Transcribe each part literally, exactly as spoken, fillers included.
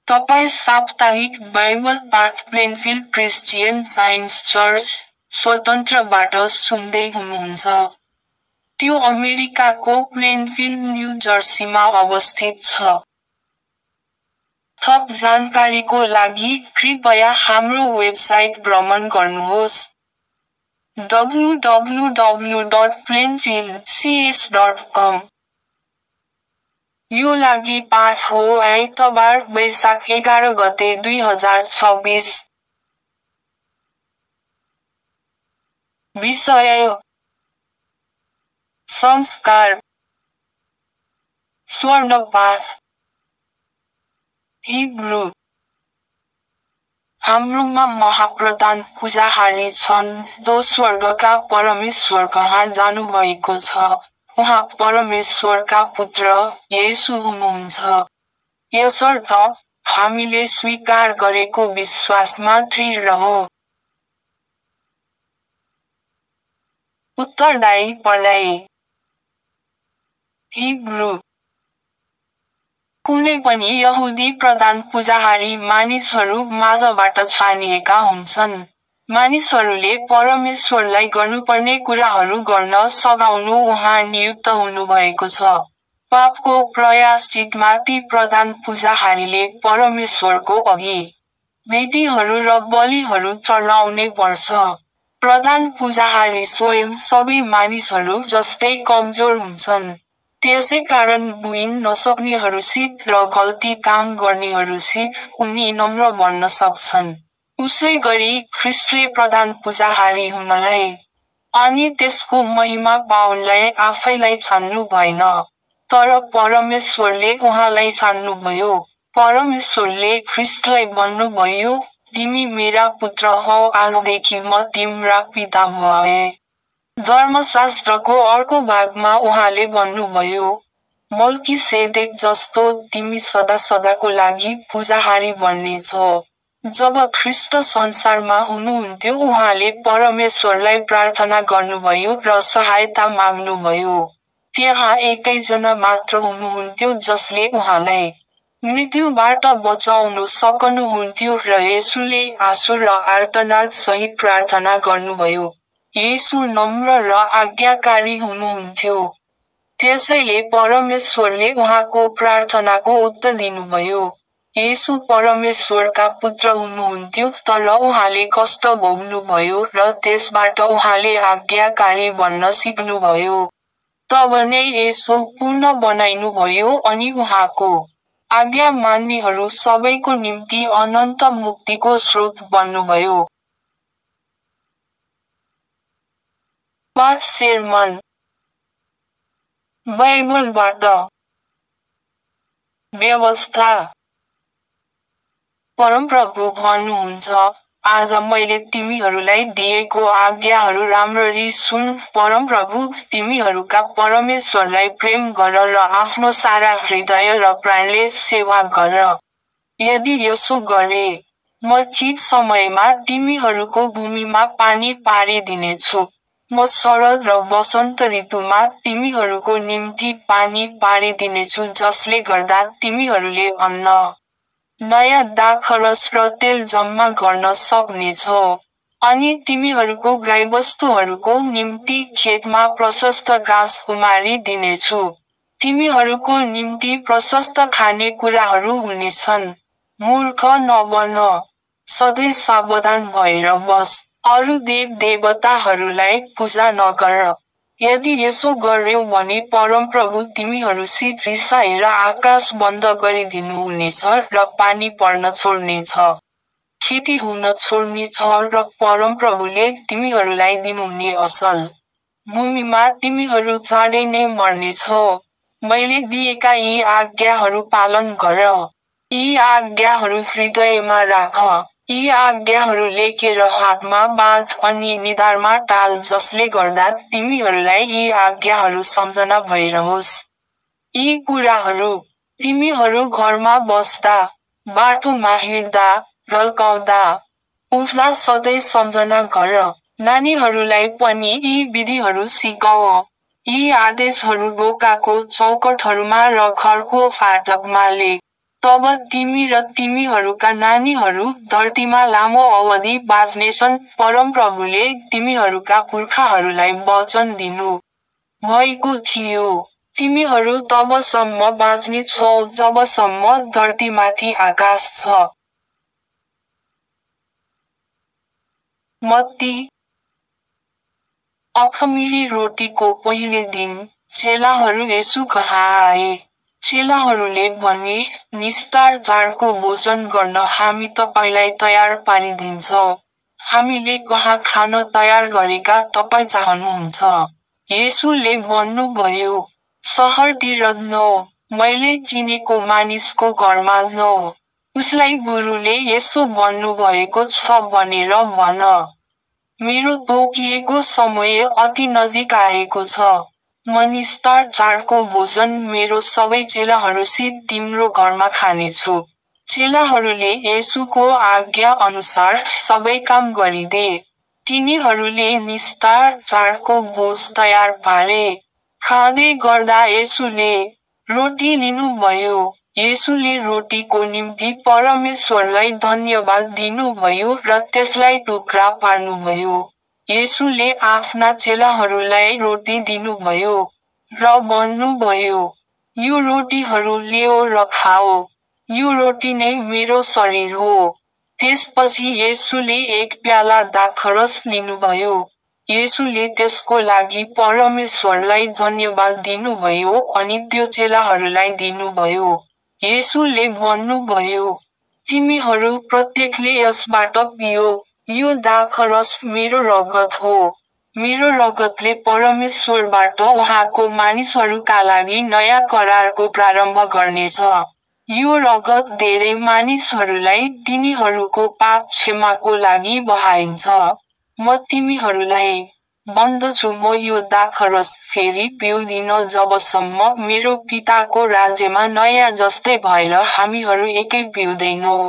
तपाईं साप्ताहिक बाइबल पाठ प्लेनफिल्ड क्रिस्चियन साइन्स चर्च स्वतन्त्रबाट सुन्दै हुनुहुन्छ। त्यो अमेरिकाको प्लेनफिल्ड न्यू जर्सीमा अवस्थित छ। थप जानकारीको लागि कृपया हाम्रो वेबसाइट भ्रमण गर्नुहोस् W W W dot Plainfield C S dot com. यो लागि पाठ हो आइतबार वैशाख एघार गते दुई हजार छब्बिस। विषय संस्कार स्वर्णपाठ हिब्रू। हाम्रोमा महाप्रधान पूजाहारी छन् जो स्वर्गका परमेश्वर कहाँ जानुभएको छ। उहाँ परमेश्वरका पुत्र येशू हुनुहुन्छ। यसर्थ हामीले स्वीकार गरेको विश्वासमा दृढ रहौ। उत्तरदायी पढाइ हिब्रू। कुनै पनि यहुदी प्रधान पूजाहारी मानिसहरू माझबाट छानिएका हुन्छन्। मानिसहरूले परमेश्वरलाई गर्नुपर्ने कुराहरू गर्न सघाउनु उहाँ नियुक्त हुनुभएको छ। पापको प्रायश्चितमा ती प्रधान पूजाहारीले परमेश्वरको अघि वेदीहरू र बलिहरू चढाउनै पर्छ। प्रधान पूजाहारी स्वयं सबै मानिसहरू जस्तै कमजोर हुन्छन्। त्यसैकारण बुइन नसक्नेहरूसित र गल्ती काम गर्नेहरूसित उनी नम्र बन्न सक्छन्। उसै गरी ख्रीष्टले प्रधान पूजाहारी हुनलाई अनि त्यसको महिमा पाउनलाई आफैलाई छान्नु भएन, तर परमेश्वरले उहाँलाई छान्नुभयो। परमेश्वरले ख्रीष्टलाई भन्नुभयो, तिमी मेरा पुत्र हौ, आजदेखि म तिम्रा पिता भएँ। धर्मशास्त्रको अर्को भागमा उहाँले भन्नुभयो, मल्कीसेदेक जस्तो तिमी सदा सदाको लागि पूजाहारी बन्नेछौ। जब ख्रीष्ट संसारमा हुनुहुन्थ्यो उहाँले परमेश्वरलाई प्रार्थना गर्नुभयो र सहायता माग्नुभयो। त्यहाँ एकैजना मात्र हुनुहुन्थ्यो जसले उहाँलाई मृत्युबाट बचाउन सक्नुहुन्थ्यो र येशूले आँसु र आर्तनाद सहित प्रार्थना गर्नुभयो। येशू नम्र र आज्ञाकारी हुनुहुन्थ्यो। त्यसैले परमेश्वरले उहाँको प्रार्थनाको उत्तर दिनुभयो। येशू परमेश्वरका पुत्र हुनुहुन्थ्यो तर उहाँले कष्ट भोग्नुभयो र त्यसबाट उहाँले आज्ञाकारी बन्न सिक्नुभयो। तब नै येशू पूर्ण बनाइनुभयो अनि उहाँको आज्ञा मान्नेहरू सबैको निम्ति अनन्त मुक्तिको स्रोत बन्नुभयो। पाठ सेर्मन बाइबलबाट व्यवस्था। परमप्रभु भन्नुहुन्छ, आज मैले तिमीहरूलाई दिएको आज्ञाहरू राम्ररी सुन। परमप्रभु तिमीहरूका परमेश्वरलाई प्रेम गर र आफ्नो सारा हृदय र प्राणले सेवा गर। यदि यसो गरे, म ठिक समयमा तिमीहरूको भूमिमा पानी पारिदिनेछु। म शरद र वसन्त ऋतुमा तिमीहरूको निम्ति पानी पारिदिनेछु जसले गर्दा तिमीहरूले अन्न, नयाँ दाखरस र तेल जम्मा गर्न सक्नेछौ। अनि तिमीहरूको गाईबस्तुहरूको निम्ति खेतमा प्रशस्त घाँस उमारिदिनेछु। तिमीहरूको निम्ति प्रशस्त खाने कुराहरू हुनेछन्। मूर्ख नबन, सधैँ सावधान भएर बस। अरू देव देवताहरूलाई पूजा नगर। यदि यसो गर्यौ भने परमप्रभु तिमीहरूसित रिसाएर आकाश बन्द गरिदिनुहुनेछ र पानी पर्न छोड्नेछ। खेती हुन छोड्नेछ र परमप्रभुले तिमीहरूलाई दिनुहुने असल भूमिमा तिमीहरू चाँडै नै मर्नेछौ। मैले दिएका यी आज्ञाहरू पालन गर। यी आज्ञाहरू हृदयमा राख। यी आज्ञाहरू लेखेर हातमा बाँध अनि निधारमा टाल जसले गर्दा तिमीहरूलाई यी आज्ञाहरू सम्झना भइरहोस्। यी कुराहरू तिमीहरू घरमा बस्दा, बाटोमा हिँड्दा, ढल्काउँदा, उठ्दा सधैँ सम्झना गर। नानीहरूलाई पनि यी विधिहरू सिकाऊ। यी आदेशहरू ढोकाको चौकटहरूमा र घरको फाटकमा लेख। तब तिमी र तिमीहरूका नानीहरू धरतीमा लामो अवधि बाँच्नेछन्। परमप्रभुले तिमीहरूका पुर्खाहरूलाई वचन दिनु भएको थियो। तिमीहरू तबसम्म बाँच्ने छौ जबसम्म धरतीमाथि आकाश छ। मत्ती अखमिरी रोटीको पहिलो दिन चेलाहरू येशू कहाँ आए। चेलाहरूले भने, निस्तार चाडको भोजन गर्न हामी तपाईँलाई तयार पारिदिन्छौँ। हामीले कहाँ खान तयार गरेका तपाईँ चाहनुहुन्छ? येशूले भन्नुभयो, सहरतिर जाऊ, मैले चिनेको मानिसको घरमा जाऊ। उसलाई गुरुले यसो भन्नुभएको छ भनेर भन। मेरो तोकिएको समय अति नजिक आएको छ। म निस्तार चाडको भोजन मेरो सबै चेलाहरूसित तिम्रो घरमा खानेछु। चेलाहरूले येशूको आज्ञा अनुसार सबै काम गरिदिए। तिनीहरूले निस्तार चाडको भोज तयार पारे। खाँदै गर्दा येशूले रोटी लिनुभयो। येशूले रोटीको निम्ति परमेश्वरलाई धन्यवाद दिनुभयो र त्यसलाई टुक्रा पार्नुभयो। येशूले आफ्ना चेलाहरूलाई रोटी दिनुभयो र भन्नुभयो, यो रोटीहरू ल्याऊ र खाऊ। यो रोटी नै मेरो शरीर हो। त्यसपछि येशूले एक प्याला दाखरस लिनुभयो। येशूले त्यसको लागि परमेश्वरलाई धन्यवाद दिनुभयो अनि त्यो चेलाहरूलाई दिनुभयो। येशूले भन्नुभयो, तिमीहरू प्रत्येकले यसबाट पिऊ, यो दाखरस मेरो रगत हो। मेरो रगतले परमेश्वरबाट उहाँको मानिसहरूका लागि नयाँ करारको प्रारम्भ गर्नेछ। यो रगत धेरै मानिसहरूलाई तिनीहरूको पाप क्षमाको लागि बहाइन्छ। म तिमीहरूलाई भन्दछु, म यो दाखरस फेरि पिउँदिन जबसम्म मेरो पिताको राज्यमा नयाँ जस्तै भएर हामीहरू एकै पिउँदैनौँ।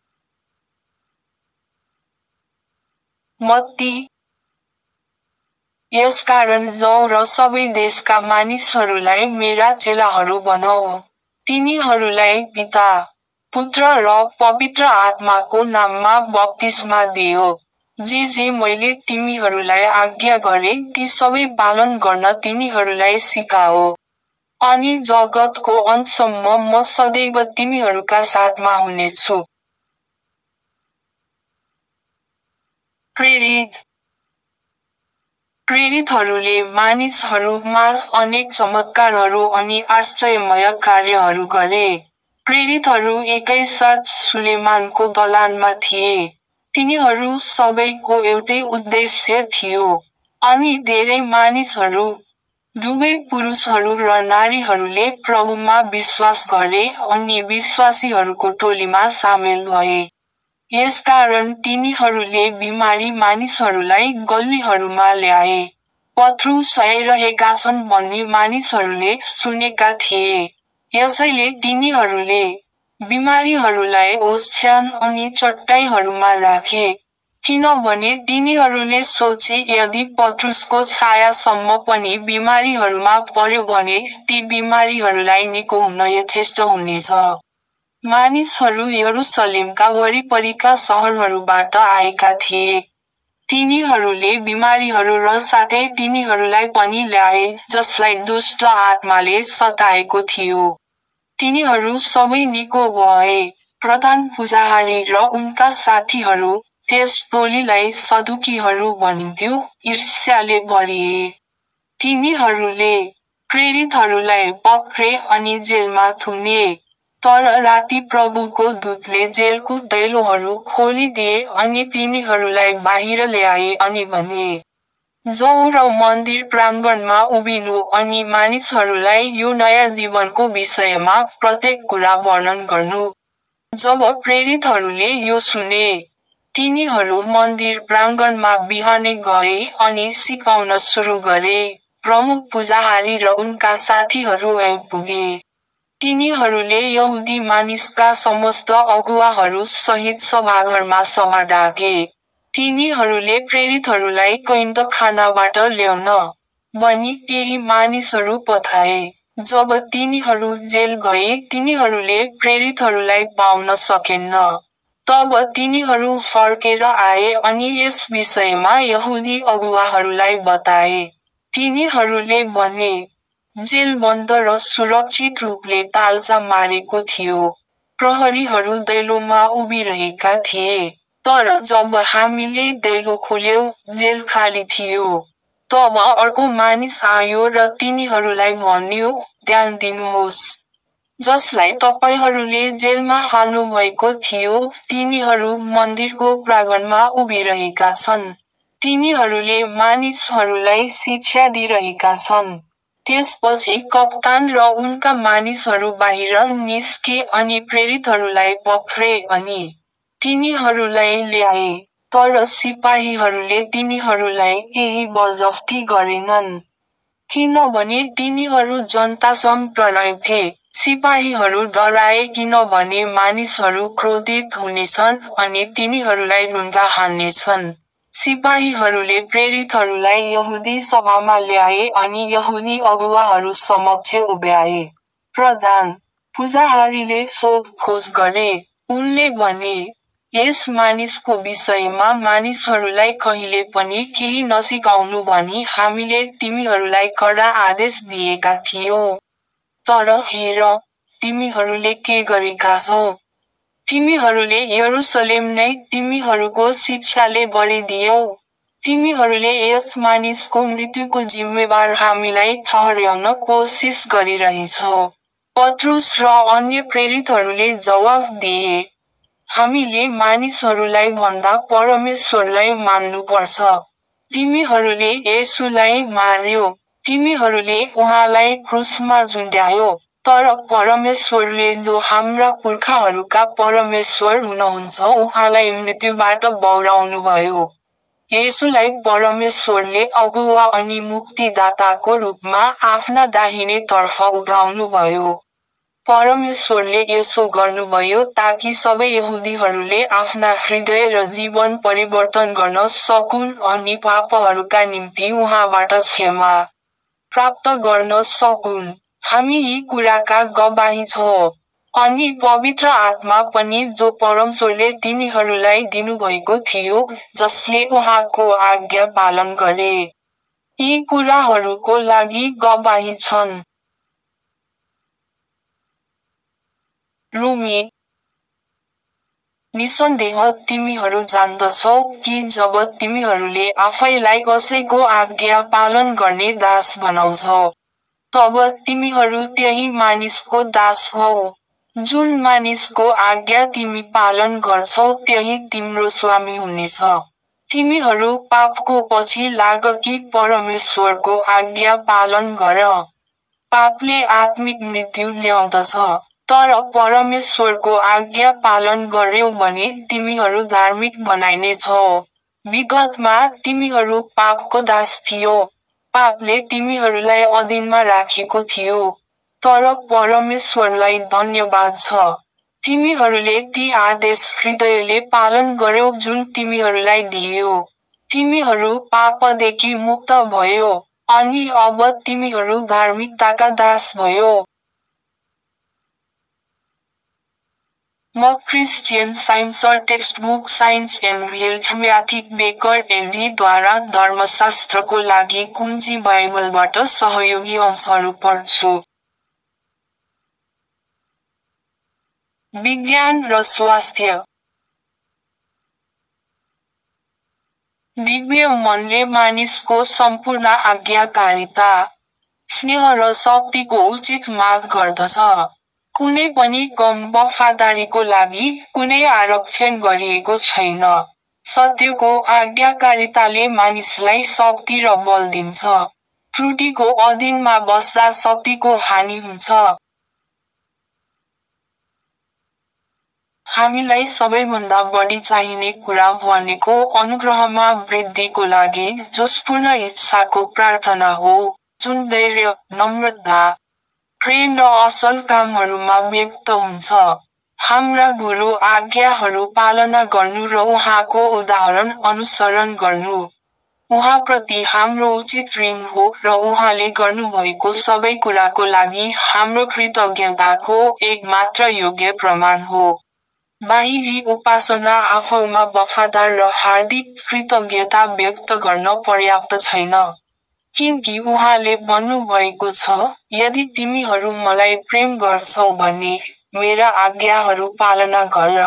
मत्ती यसकारण जाऊ र सबै देशका मानिसहरूलाई मेरा चेलाहरू बनाऊ। तिनीहरूलाई पिता, पुत्र र पवित्र आत्माको नाममा बप्तिस्मा दियो। जे जे मैले तिमीहरूलाई आज्ञा गरेँ ती सबै पालन गर्न तिनीहरूलाई सिकाऊ। अनि जगतको अन्तसम्म म सदैव तिमीहरूका साथमा हुनेछु। प्रेरित प्रेरितहरूले मानिसहरूमाझ अनेक चमत्कारहरू अनि आश्चर्यमय कार्यहरू गरे। प्रेरितहरू एकैसाथ सुलेमानको दलानमा थिए। तिनीहरू सबैको एउटै उद्देश्य थियो। अनि धेरै मानिसहरू, दुवै पुरुषहरू र नारीहरूले प्रभुमा विश्वास गरे अनि विश्वासीहरूको टोलीमा सामेल भए। यसकारण तिनीहरूले बिमारी मानिसहरूलाई गल्लीहरूमा ल्याए। पत्रुस आइरहेका छन् भन्ने मानिसहरूले सुनेका थिए। यसैले तिनीहरूले बिमारीहरूलाई ओछ्यान अनि चट्टाइहरूमा राखे। किनभने तिनीहरूले सोचे यदि पत्रुसको छायासम्म पनि बिमारीहरूमा पर्यो भने ती बिमारीहरूलाई निको हुन यथेष्ट हुनेछ। मानिसहरू यरुसलेमका वरिपरिका सहरहरूबाट आएका थिए। तिनीहरूले बिमारीहरू र साथै तिनीहरूलाई पनि ल्याए जसलाई दुष्ट आत्माले सताएको थियो। तिनीहरू सबै निको भए। प्रधान पुजारी र उनका साथीहरू, त्यस टोलीलाई सदुकीहरू भनिन्थ्यो, ईर्ष्याले भरिए। तिनीहरूले प्रेरितहरूलाई पक्रे अनि जेलमा थुने। तर राति प्रभुको दूतले जेलको दैलोहरू खोलिदिए अनि तिनीहरूलाई बाहिर ल्याए अनि भने, जाऊ र मन्दिर प्राङ्गणमा उभिनु अनि मानिसहरूलाई यो नयाँ जीवनको विषयमा प्रत्येक कुरा वर्णन गर्नु। जब प्रेरितहरूले यो सुने, तिनीहरू मन्दिर प्राङ्गणमा बिहानै गए अनि सिकाउन सुरु गरे। प्रमुख पुजारी र उनका साथीहरू आइपुगे। तिनीहरूले यहुदी मानिसका समस्त अगुवाहरू सहित सभाघरमा सभा डाके। तिनीहरूले प्रेरितहरूलाई कैद खानाबाट ल्याउन भनी केही मानिसहरू पठाए। जब तिनीहरू जेल गए तिनीहरूले प्रेरितहरूलाई पाउन सकेन्न। तब तिनीहरू फर्केर आए अनि यस विषयमा यहुदी अगुवाहरूलाई बताए। तिनीहरूले भने, जेल बन्द र सुरक्षित रूपले ताल्चा मारेको थियो। प्रहरीहरू दैलोमा उभिरहेका थिए। तर जब हामीले दैलो खोल्यौं, जेल खाली थियो। तब अर्को मानिस आयो र तिनीहरूलाई भन्यो, ध्यान दिनुहोस्। जसलाई तपाईहरूले जेलमा हाल्नुभएको थियो, तिनीहरू मन्दिरको प्राङ्गणमा उभिरहेका छन्। तिनीहरूले मानिसहरूलाई शिक्षा दिइरहेका छन्। त्यसपछि कप्तान र उनका मानिसहरू बाहिर निस्के अनि प्रेरितहरूलाई पक्रे अनि तिनीहरूलाई ल्याए। तर सिपाहीहरूले तिनीहरूलाई केही बजफ्ती गरेनन्। किनभने तिनीहरू जनतासम प्रणय थिए। सिपाहीहरू डराए किनभने मानिसहरू क्रोधित हुनेछन् अनि तिनीहरूलाई ढुङ्गा हान्नेछन्। सिपाहीहरूले प्रेरितहरूलाई यहुदी सभामा ल्याए अनि यहुदी अगुवाहरू समक्ष उभ्याए। प्रधान पुजारीले सोधखोज गरे। उनले भने, यस मानिसको विषयमा मानिसहरूलाई कहिले पनि केही नसिकाउनु भनी हामीले तिमीहरूलाई कडा आदेश दिएका थियौँ। तर हेर, तिमीहरूले के गरेका छौ? तिमीहरूले यरुसलेम नै तिमीहरूको शिक्षाले भरिदियौ। तिमीहरूले यस मानिसको मृत्युको जिम्मेवार हामीलाई ठहर्याउन कोसिस गरिरहेछौ। पत्रुस र अन्य प्रेरितहरूले जवाफ दिए, हामीले मानिसहरूलाई भन्दा परमेश्वरलाई मान्नुपर्छ। तिमीहरूले येशूलाई मार्यो। तिमीहरूले उहाँलाई क्रुसमा झुन्ड्यायो। तर परमेश्वरले जो हाम्रा पुर्खाहरूका परमेश्वर हुनुहुन्छ उहाँलाई मृत्युबाट बौराउनुभयो। येशूलाई परमेश्वरले अगुवा अनि मुक्तिदाताको रूपमा आफ्ना दाहिने तर्फ उठाउनुभयो। परमेश्वरले यसो गर्नुभयो ताकि सबै यहुदीहरूले आफ्ना हृदय र जीवन परिवर्तन गर्न सकून् अनि पापहरूका निम्ति उहाँबाट क्षमा प्राप्त गर्न सकून्। हामी यी कुराका गवाही छौँ। अनि पवित्र आत्मा पनि जो परमेश्वरले तिनीहरूलाई दिनुभएको थियो, जसले उहाँको आज्ञा पालन गरे, यी कुराहरूको लागि गवाही छन्। रोमी निसन्देह तिमीहरू जान्दछौ कि जब तिमीहरूले आफैलाई कसैको आज्ञा पालन गर्ने दास बनाउँछौ, तब तिमीहरू त्यही मानिसको दास हौ। जुन मानिसको आज्ञा तिमी पालन गर्छौ त्यही तिम्रो स्वामी हुनेछ। तिमीहरू पापको पछि लाग कि परमेश्वरको आज्ञा पालन गर। पापले आत्मिक मृत्यु ल्याउँदछ, तर परमेश्वरको आज्ञा पालन गर्यौ भने तिमीहरू धार्मिक बनाइनेछौ। विगतमा तिमीहरू पापको दास थियौ। पापले तिमीहरूलाई अधीनमा राखेको थियो। तर परमेश्वरलाई धन्यवाद छ। तिमीहरूले ती आदेश हृदयले पालन गर्यौ जुन तिमीहरूलाई दिइयो। तिमीहरू पापदेखि मुक्त भयौ, अनि अब तिमीहरू धार्मिकताका दास भयौ। म Christian Science textbook Science and Health म्याथिक बेकर एलडी द्वारा धर्मशास्त्रको लागि कुञ्जी बाइबलबाट सहयोगी अंशहरू पढ्छु। विज्ञान र स्वास्थ्य। दिव्य मनले मानिसको सम्पूर्ण आज्ञाकारिता, स्नेह र शक्तिको उचित माग गर्दछ। कुनै पनि कम वफादारीको लागि कुनै आरक्षण गरिएको छैन। सत्यको आज्ञाकारिताले मानिसलाई शक्ति र बल दिन्छ। त्रुटिको अधीनमा बस्दा शक्तिको हानि हुन्छ। हामीलाई सबैभन्दा बढी चाहिने कुरा भनेको अनुग्रहमा वृद्धिको लागि जोशपूर्ण इच्छाको प्रार्थना हो, जुन धैर्य, नम्रता, प्रेम र असल कामहरूमा व्यक्त हुन्छ। हाम्रा गुरु आज्ञाहरू पालना गर्नु र उहाँको उदाहरण अनुसरण गर्नु। उहाँप्रति हाम्रो उचित ऋण हो र उहाँले गर्नुभएको सबै कुराको लागि हाम्रो कृतज्ञताको एक मात्र योग्य प्रमाण हो। बाहिरी उपासना आफूमा वफादार र हार्दिक कृतज्ञता व्यक्त गर्न पर्याप्त छैन। किनकि उहाँले भन्नुभएको छ, यदि तिमीहरू मलाई प्रेम गर्छौ भने मेरा आज्ञाहरू पालना गर।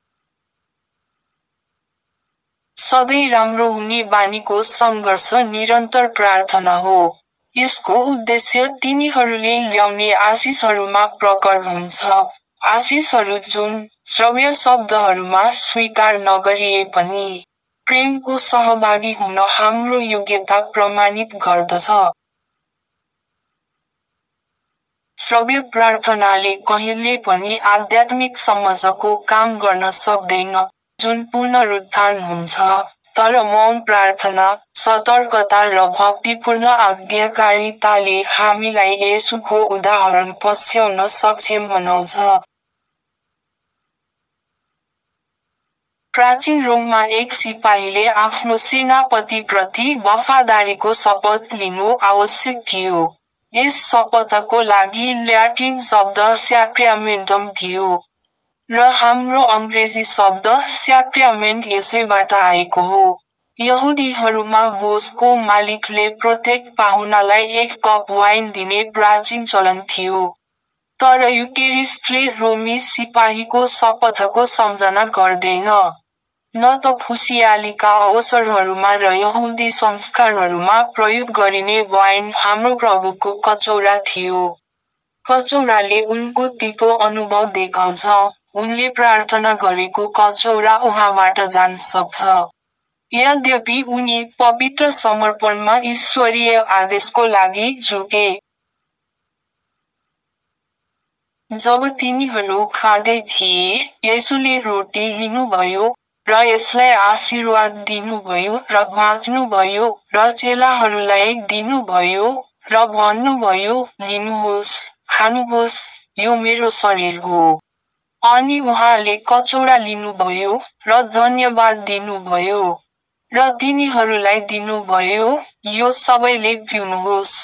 सधैँ राम्रो हुने बानीको सङ्घर्ष निरन्तर प्रार्थना हो। यसको उद्देश्य तिनीहरूले ल्याउने आशिषहरूमा प्रकट हुन्छ। आशिषहरू जुन श्रव्य शब्दहरूमा स्वीकार नगरिए पनि प्रेमको सहभागी हुन हाम्रो योग्यता प्रमाणित गर्दछ। श्रव्य प्रार्थनाले कहिल्यै पनि आध्यात्मिक समझको काम गर्न सक्दैन, जुन पुनरुत्थान हुन्छ, तर मौन प्रार्थना, सतर्कता र भक्तिपूर्ण आज्ञाकारिताले हामीलाई येशूको उदाहरण पछ्याउन सक्षम बनाउँछ। प्राचीन रोममा एक सिपाहीले आफ्नो सेनापतिप्रति वफादारीको शपथ लिनु आवश्यक थियो। यस शपथको लागि ल्याटिन शब्द स्याक्रामेन्टम थियो, र हाम्रो अङ्ग्रेजी शब्द स्याक्रामेन्ट यसैबाट आएको हो। यहुदीहरूमा भोजको मालिकले प्रत्येक पाहुनालाई एक कप वाइन दिने प्राचीन चलन थियो। तर युकेरिस्टले रोमी सिपाहीको शपथको सम्झना गर्दैन। न त खुसियालीका अवसरहरूमा र यहुदी संस्कारहरूमा प्रयोग गरिने वाइन हाम्रो प्रभुको कचौरा थियो। कचौराले उनको तीको अनुभव देखाउँछ, उनले प्रार्थना गरेको कचौरा उहाँबाट जान सक्छ। यद्यपि उनी पवित्र समर्पणमा ईश्वरीय आदेशको लागि झुके। जब तिनीहरू खाँदै थिए, येशूले रोटी लिनुभयो, र यसलाई आशीर्वाद दिनुभयो र भाँच्नुभयो र चेलाहरूलाई दिनुभयो, र भन्नुभयो, लिनुहोस्, खानुहोस्, यो मेरो शरीर हो। अनि उहाँले कचौरा लिनुभयो, र धन्यवाद दिनुभयो, र तिनीहरूलाई दिनुभयो, यो सबैले पिउनुहोस्।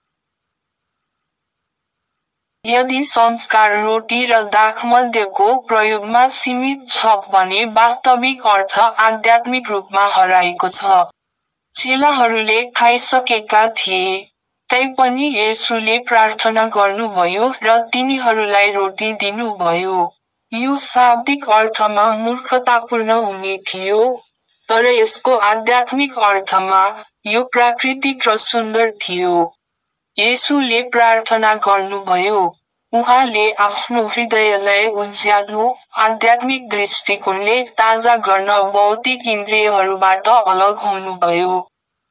यदि संस्कार रोटी र दाखमध्यको प्रयोगमा सीमित छ भने वास्तविक अर्थ आध्यात्मिक रूपमा हराएको छ। चेलाहरूले खाइसकेका थिए, तैपनि येशूले प्रार्थना गर्नुभयो र तिनीहरूलाई रोटी दिनुभयो। यो शाब्दिक अर्थमा मूर्खतापूर्ण हुने थियो, तर यसको आध्यात्मिक अर्थमा यो प्राकृतिक र सुन्दर थियो। येशूले प्रार्थना गर्नुभयो, उहाँले आफ्नो हृदयलाई उज्यालो, आध्यात्मिक दृष्टिकोणले ताजा गर्न भौतिक इन्द्रियहरूबाट अलग हुनुभयो।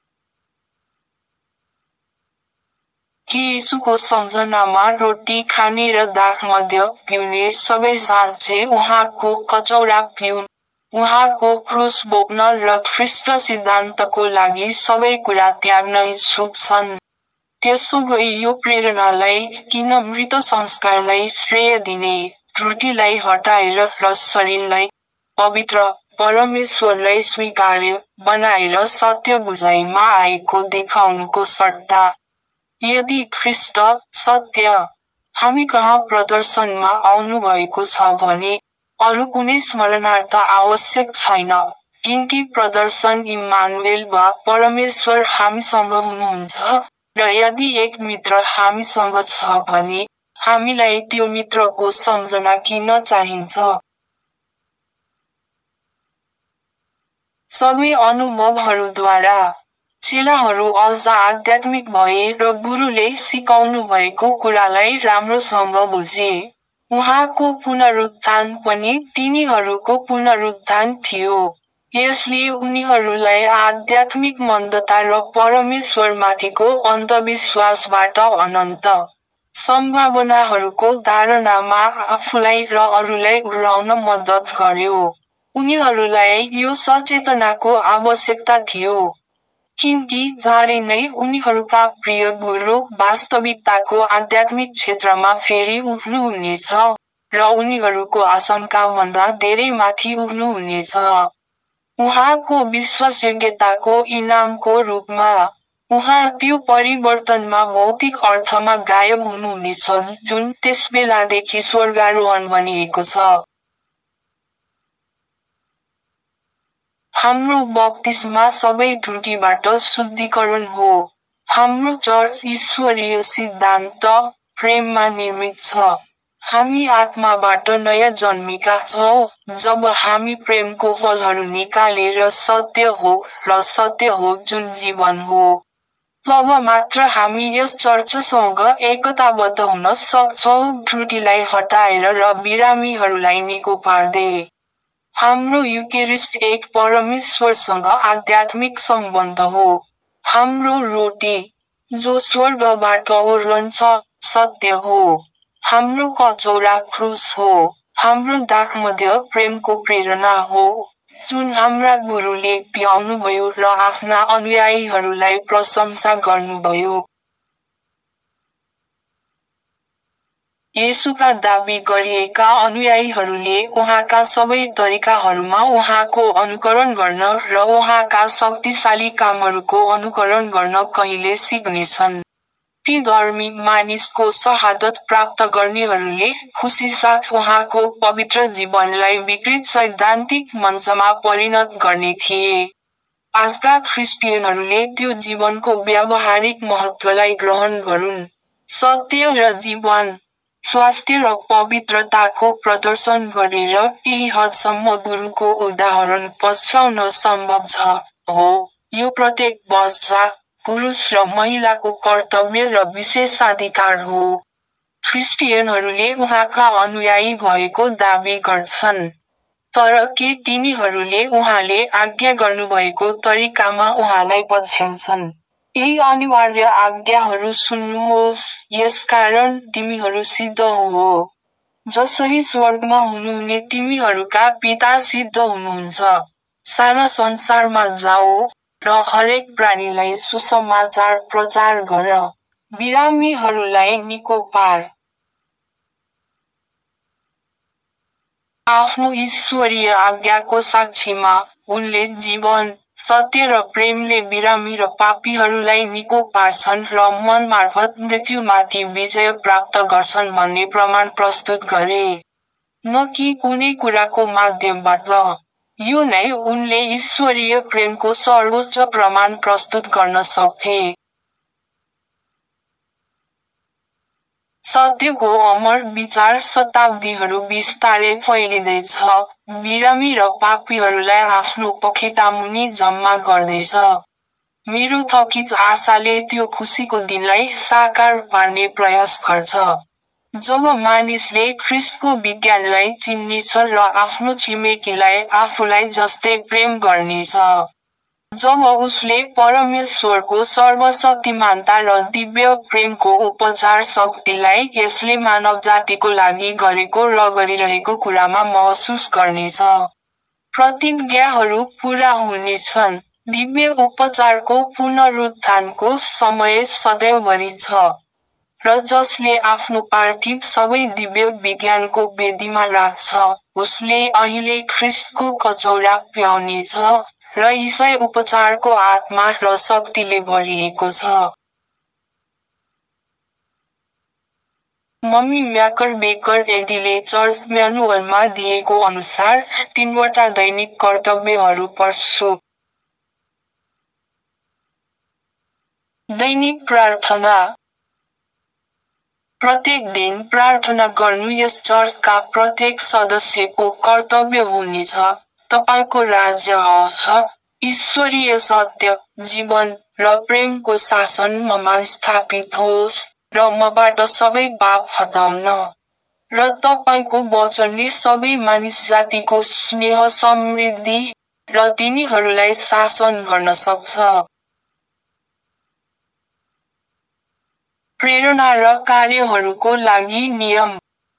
कि येशूको सम्झनामा रोटी खाने र दाखमध्य पिउने सबै साँच्चै उहाँको कचौरा पिउन्, उहाँको क्रुस बोक्न र ख्रीष्ट सिद्धान्तको लागि सबै कुरा त्याग्न इच्छुक छन्। त्यसो भए यो प्रेरणालाई किन मृत संस्कारलाई श्रेय दिने, त्रुटिलाई हटाएर र शरीरलाई पवित्र, परमेश्वरलाई स्वीकार्य बनाएर सत्य बुझाइमा आएको देखाउनुको सट्टा, यदि ख्रीष्ट, सत्य, हामी कहाँ प्रदर्शनमा आउनुभएको छ भने अरू कुनै स्मरणार्थ आवश्यक छैन, किनकि प्रदर्शन इम्मानुएल वा परमेश्वर हामीसँग हुनुहुन्छ, र यदि एक मित्र हामीसँग छ भने हामीलाई त्यो मित्रको सम्झना किन चाहिन्छ। सबै अनुभवहरूद्वारा चेलाहरू अझ आध्यात्मिक भए र गुरुले सिकाउनु भएको कुरालाई राम्रोसँग बुझे। उहाँको पुनरुत्थान पनि तिनीहरूको पुनरुत्थान थियो। यसले उनीहरूलाई आध्यात्मिक मन्दता र परमेश्वरमाथिको अन्धविश्वासबाट अनन्त सम्भावनाहरूको धारणामा आफूलाई र अरूलाई उडाउन मद्दत गर्यो। उनीहरूलाई यो सचेतनाको आवश्यकता थियो, किनकि चाँडै नै उनीहरूका प्रिय गुरु वास्तविकताको आध्यात्मिक क्षेत्रमा फेरि उठ्नुहुनेछ, र उनीहरूको आशंकाभन्दा धेरै माथि उठ्नुहुनेछ। उहाँको विश्वासयोग्यताको इनामको रूपमा उहाँ त्यो परिवर्तनमा भौतिक अर्थमा गायब हुनुहुनेछ जुन त्यसबेलादेखि स्वर्गारोहण भनिएको छ। हाम्रो बप्तिस्मा सबै त्रुटिबाट शुद्धिकरण हो। हाम्रो चर्च ईश्वरीय सिद्धान्त, प्रेममा निर्मित छ। हामी आत्माबाट नयाँ जन्मेका छौँ जब हामी प्रेमको फलहरू निकालेर सत्य हो र सत्य हो जुन जीवन हो। तब मात्र हामी यस चर्चसँग एकताबद्ध हुन सक्छौँ त्रुटिलाई हटाएर र बिरामीहरूलाई निको पार्दै। हाम्रो युकेरिस्ट एक परमेश्वरसँग आध्यात्मिक सम्बन्ध हो। हाम्रो रोटी, जो स्वर्गबाट ओर्लन्छ, सत्य हो। हाम्रो कचौरा क्रुस हो। हाम्रो दागमध्य प्रेमको प्रेरणा हो, जुन हाम्रा गुरुले पियाउनुभयो र आफ्ना अनुयायीहरूलाई प्रशंसा गर्नुभयो। येशूका दाबी गरिएका अनुयायीहरूले उहाँका सबै तरिकाहरूमा उहाँको अनुकरण गर्न र उहाँका शक्तिशाली कामहरूको अनुकरण गर्न कहिले सिक्नेछन्। ती धर्मी मानिसको शहादत प्राप्त गर्नेहरूले खुसीसाथ उहाँको पवित्र जीवनलाई विकृत सैद्धान्तिक मञ्चमा परिणत गर्ने थिए। आजका ख्रिस्टियनहरूले त्यो जीवनको व्यावहारिक महत्त्वलाई ग्रहण गरून्। सत्य र जीवन, स्वास्थ्य र पवित्रताको प्रदर्शन गरेर केही हदसम्म गुरुको उदाहरण पछ्याउन सम्भव छ। हो, यो प्रत्येक बच्चा, पुरुष र महिलाको कर्तव्य र विशेषाधिकार हो। ख्रिस्टियनहरूले उहाँका अनुयायी भएको दाबी गर्छन्। तर के तिनीहरूले उहाँले आज्ञा गर्नुभएको तरिकामा उहाँलाई पछ्याउँछन्? यही अनिवार्य आज्ञाहरू सुन्नुहोस्, यसकारण तिमीहरू सिद्ध हो। जसरी स्वर्गमा हुनुहुने तिमीहरूका पिता सिद्ध हुनुहुन्छ। सारा संसारमा जाओ र हरेक प्राणीलाई सुसमाचार प्रचार गर। बिरामीहरूलाई निको पार। आफ्नो ईश्वरीय आज्ञाको साक्षीमा, उनले जीवन, सत्य र प्रेमले बिरामी र पापीहरूलाई निको पार्छन् र मन मार्फत मृत्युमाथि विजय प्राप्त गर्छन् भन्ने प्रमाण प्रस्तुत गरे। न कि कुनै कुराको माध्यमबाट। यो नै उनले ईश्वरीय प्रेमको सर्वोच्च प्रमाण प्रस्तुत गर्न सक्थे। सत्यको अमर विचार शताब्दीहरू बिस्तारै फैलिँदैछ, बिरामी र पापीहरूलाई आफ्नो पखेटामुनि जम्मा गर्दैछ। मेरो थकित आशाले त्यो खुसीको दिनलाई साकार पार्ने प्रयास गर्छ। जब मानिसले ख्रिस्टको विज्ञानलाई चिन्नेछ र आफ्नो छिमेकीलाई आफूलाई जस्तै प्रेम गर्नेछ। जब उसले परमेश्वरको सर्वशक्तिमानता र दिव्य प्रेमको उपचार शक्तिलाई यसले मानव जातिको लागि गरेको र गरिरहेको कुरामा महसुस गर्नेछ। प्रतिज्ञाहरू पूरा हुनेछन्। दिव्य उपचारको पुनरुत्थानको समय सदैवभरि छ। र जसले आफ्नो पार्थिव सबै दिव्य विज्ञानको वेदीमा राख्छ, उसले अहिले ख्रिस्टको कचौरा पियाउनेछ, र ईसाई उपचारको आत्मा र शक्तिले भरिएको छ। मम्मी म्याकर बेकर एडीले चर्च म्यानुअलमा दिएको अनुसार तीनवटा दैनिक कर्तव्यहरू पढ्छु। दैनिक प्रार्थना। प्रत्येक दिन प्रार्थना गर्नु यस चर्चका प्रत्येक सदस्यको कर्तव्य हुनेछ। तपाईको राज्य आओस्, ईश्वरीय सत्य, जीवन र प्रेमको शासन ममा स्थापित होस्, र मबाट सबै पाप हटाउन। र तपाईको वचनले सबै मानिस जातिको स्नेह समृद्धि र तिनीहरूलाई शासन गर्न सक्छ। प्रेरणा र कार्यहरूको लागि नियम।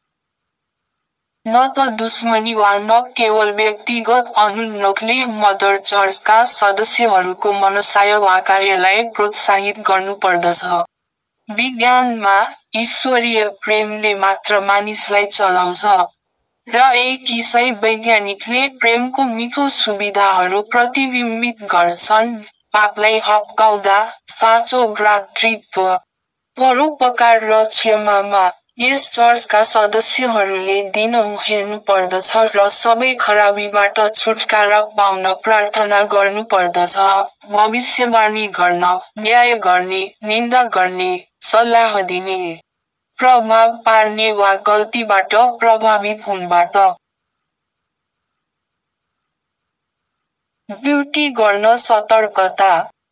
न त दुश्मनी वा न केवल व्यक्तिगत अनुन्नोखले मदर चर्चका सदस्यहरूको मनसाय वा कार्यलाई प्रोत्साहित गर्नुपर्दछ। विज्ञानमा, ईश्वरीय प्रेमले मात्र मानिसलाई चलाउँछ। र एक इसाई वैज्ञानिकले प्रेमको मिठो सुविधाहरू प्रतिबिम्बित गर्छन्, पापलाई हप्काउँदा, साँचो भ्रातृत्व, परोपकार र क्षमामा। यस चर्चका सदस्यहरूले दिन हेर्नुपर्दछ र सबै खराबीबाट छुटकारा पाउन प्रार्थना गर्नुपर्दछ, भविष्यवाणी गर्न, न्याय गर्ने, निन्दा गर्ने, सल्लाह दिने, प्रभाव पार्ने वा गल्तीबाट प्रभावित हुनबाट ड्युटी गर्न सतर्कता।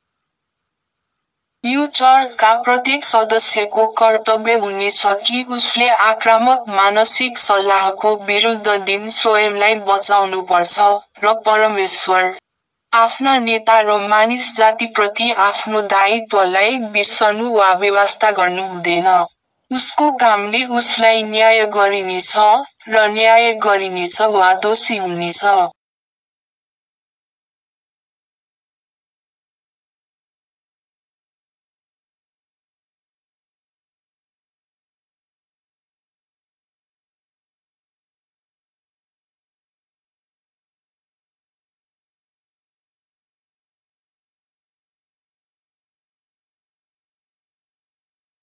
यो चर्चका प्रत्येक सदस्यको कर्तव्य हुनेछ कि उसले आक्रामक मानसिक सल्लाहको विरुद्ध दिन स्वयंलाई बचाउनुपर्छ, र परमेश्वर, आफ्ना नेता र मानिस जातिप्रति आफ्नो दायित्वलाई बिर्सनु वा बेवास्ता गर्नु हुँदैन। उसको कामले उसलाई न्याय गरिनेछ, र न्याय गरिनेछ वा दोषी हुनेछ।